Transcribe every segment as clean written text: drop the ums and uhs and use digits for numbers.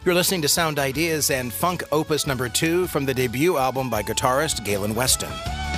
You're listening to Sound Ideas and Funk Opus number 2 from the debut album by guitarist Galen Weston.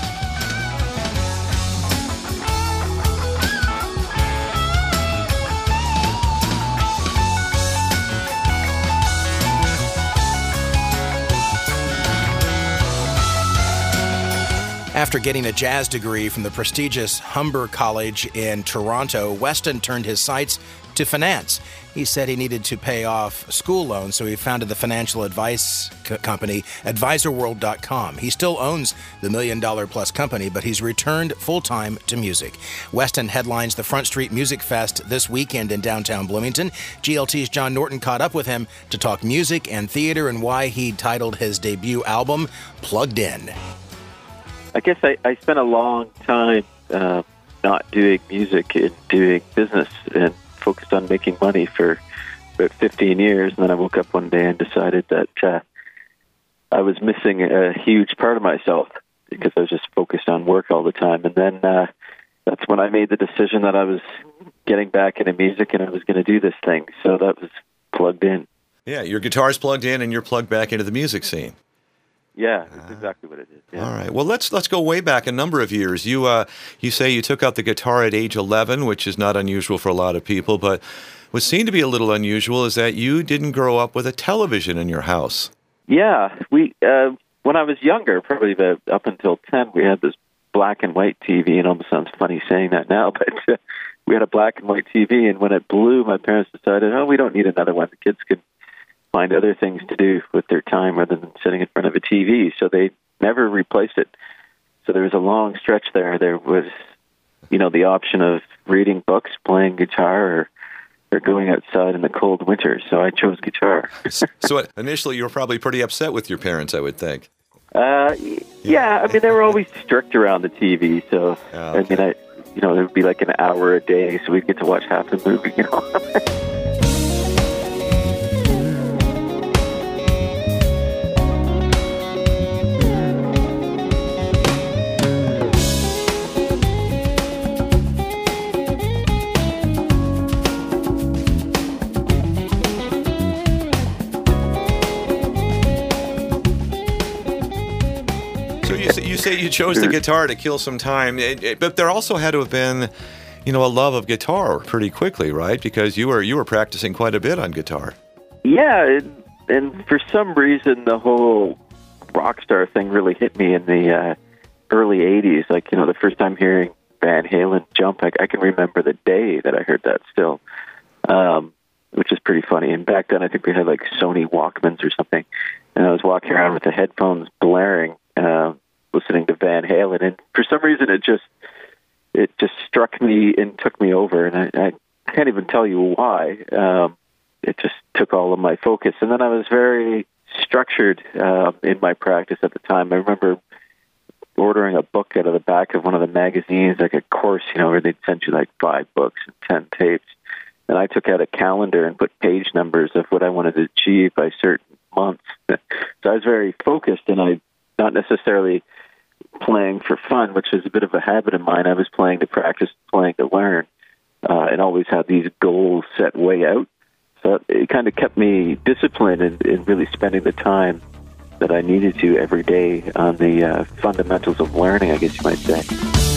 After getting a jazz degree from the prestigious Humber College in Toronto, Weston turned his sights to finance. He said he needed to pay off school loans, so he founded the financial advice company AdvisorWorld.com. He still owns the $1 million-plus company, but he's returned full-time to music. Weston headlines the Front Street Music Fest this weekend in downtown Bloomington. GLT's John Norton caught up with him to talk music and theater and why he titled his debut album Plugged In. I guess I spent a long time not doing music and doing business and focused on making money for about 15 years. And then I woke up one day and decided that I was missing a huge part of myself because I was just focused on work all the time. And then that's when I made the decision that I was getting back into music and I was going to do this thing. So that was Plugged In. Yeah, your guitar's plugged in and you're plugged back into the music scene. Yeah, that's exactly what it is. Yeah. All right. Well, let's go way back a number of years. You say you took up the guitar at age 11, which is not unusual for a lot of people, but what seemed to be a little unusual is that you didn't grow up with a television in your house. Yeah, we when I was younger, probably up until 10, we had this black and white TV, and it almost sounds funny saying that now, but we had a black and white TV, and when it blew, my parents decided, we don't need another one. The kids could find other things to do with their time rather than sitting in front of a TV. So they never replaced it. So there was a long stretch there. There was, the option of reading books, playing guitar, or going outside in the cold winter. So I chose guitar. So initially you were probably pretty upset with your parents, I would think. Yeah. I mean, they were always strict around the TV. So, okay. It would be like an hour a day. So we'd get to watch half the movie, You say you chose the guitar to kill some time, but there also had to have been, a love of guitar pretty quickly, right? Because you were practicing quite a bit on guitar. Yeah, and for some reason, the whole rock star thing really hit me in the early 80s. Like, the first time hearing Van Halen Jump, I can remember the day that I heard that still, which is pretty funny. And back then, I think we had like Sony Walkmans or something, and I was walking around with the headphones blaring, listening to Van Halen, and for some reason it just struck me and took me over, and I can't even tell you why. It just took all of my focus, and then I was very structured in my practice at the time. I remember ordering a book out of the back of one of the magazines, like a course, where they'd send you like 5 books and 10 tapes, and I took out a calendar and put page numbers of what I wanted to achieve by certain months. So I was very focused, and I not necessarily playing for fun, which is a bit of a habit of mine. I was playing to practice, playing to learn, and always had these goals set way out. So it kind of kept me disciplined in really spending the time that I needed to every day on the fundamentals of learning, I guess you might say.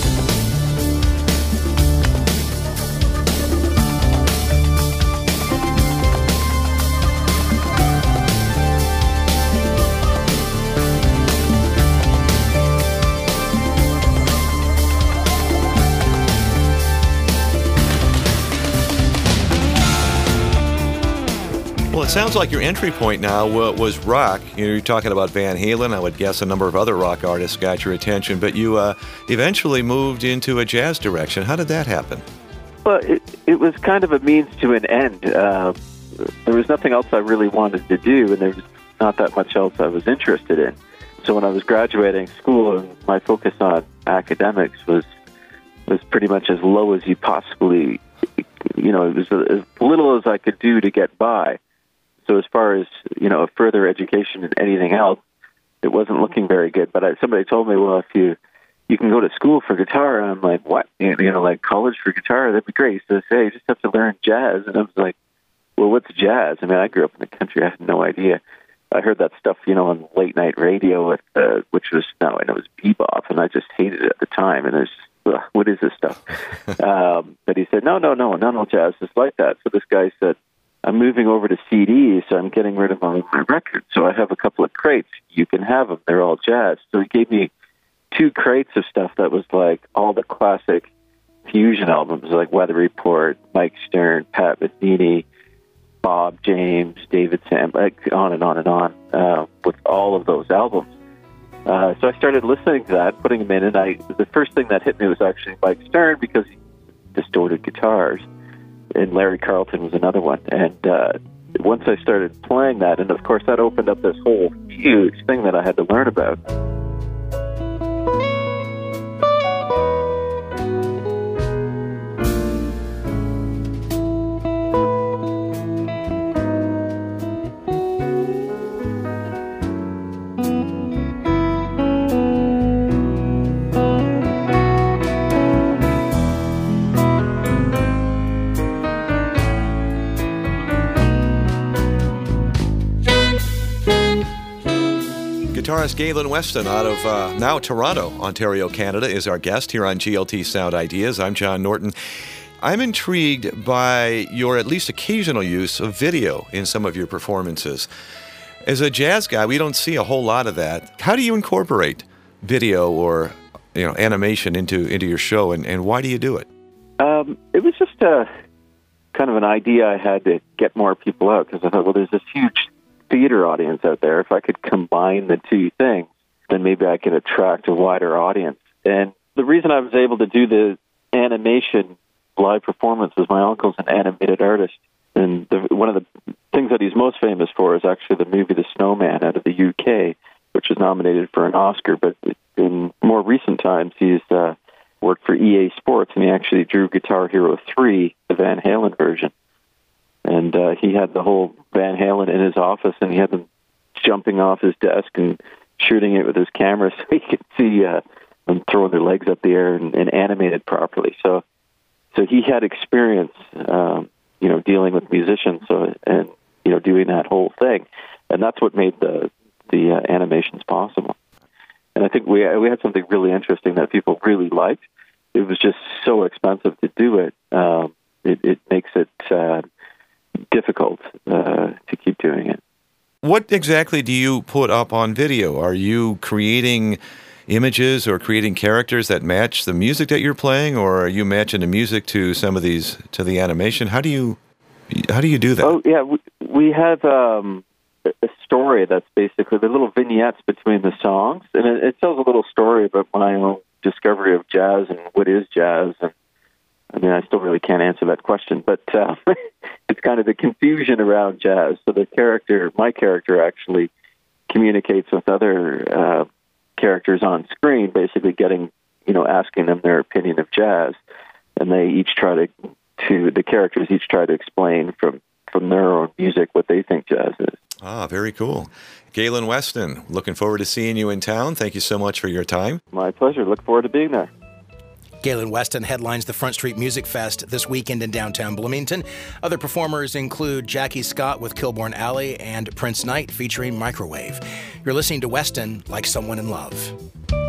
Well, it sounds like your entry point now was rock. You're talking about Van Halen. I would guess a number of other rock artists got your attention, but you eventually moved into a jazz direction. How did that happen? Well, it was kind of a means to an end. There was nothing else I really wanted to do, and there was not that much else I was interested in. So when I was graduating school, my focus on academics was pretty much as low as you possibly, it was as little as I could do to get by. So as far as, further education and anything else, it wasn't looking very good. But somebody told me, well, if you can go to school for guitar, and I'm like, what? Like college for guitar? That'd be great. So they say, you just have to learn jazz. And I was like, well, what's jazz? I mean, I grew up in the country. I had no idea. I heard that stuff, on late night radio, which was, now I know it was bebop, and I just hated it at the time. And it was just, what is this stuff? But he said, no, jazz is like that. So this guy said, I'm moving over to CDs, so I'm getting rid of all of my records. So I have a couple of crates. You can have them. They're all jazz. So he gave me 2 crates of stuff that was like all the classic fusion albums, like Weather Report, Mike Stern, Pat Metheny, Bob James, David Sam, like on and on and on, with all of those albums. So I started listening to that, putting them in, and the first thing that hit me was actually Mike Stern, because he distorted guitars, and Larry Carlton was another one. And once I started playing that, and of course that opened up this whole huge thing that I had to learn about. Guitarist Galen Weston out of now Toronto, Ontario, Canada, is our guest here on GLT Sound Ideas. I'm John Norton. I'm intrigued by your at least occasional use of video in some of your performances. As a jazz guy, we don't see a whole lot of that. How do you incorporate video or animation into your show, and why do you do it? It was just kind of an idea I had to get more people out, because I thought, well, there's this huge theater audience out there. If I could combine the two things, then maybe I could attract a wider audience. And the reason I was able to do the animation live performance was my uncle's an animated artist. And one of the things that he's most famous for is actually the movie The Snowman out of the UK, which was nominated for an Oscar. But in more recent times, he's worked for EA Sports, and he actually drew Guitar Hero 3, the Van Halen version. And he had the whole Van Halen in his office, and he had them jumping off his desk and shooting it with his camera so he could see them throwing their legs up the air and animate it properly. So he had experience, dealing with musicians, and doing that whole thing, and that's what made the animations possible. And I think we had something really interesting that people really liked. It was just so expensive to do it. It makes it difficult to keep doing it. What exactly do you put up on video? Are you creating images or creating characters that match the music that you're playing, or are you matching the music to some of these, to the animation? How do you do that? Oh, yeah, we have a story that's basically the little vignettes between the songs, and it tells a little story about my own discovery of jazz and what is jazz. And I mean, I still really can't answer that question, but it's kind of the confusion around jazz. So my character actually communicates with other characters on screen, basically asking them their opinion of jazz, and they each the characters each try to explain from their own music what they think jazz is. Ah, very cool. Galen Weston, looking forward to seeing you in town. Thank you so much for your time. My pleasure. Look forward to being there. Galen Weston headlines the Front Street Music Fest this weekend in downtown Bloomington. Other performers include Jackie Scott with Kilbourne Alley and Prince Knight featuring Microwave. You're listening to Weston Like Someone in Love.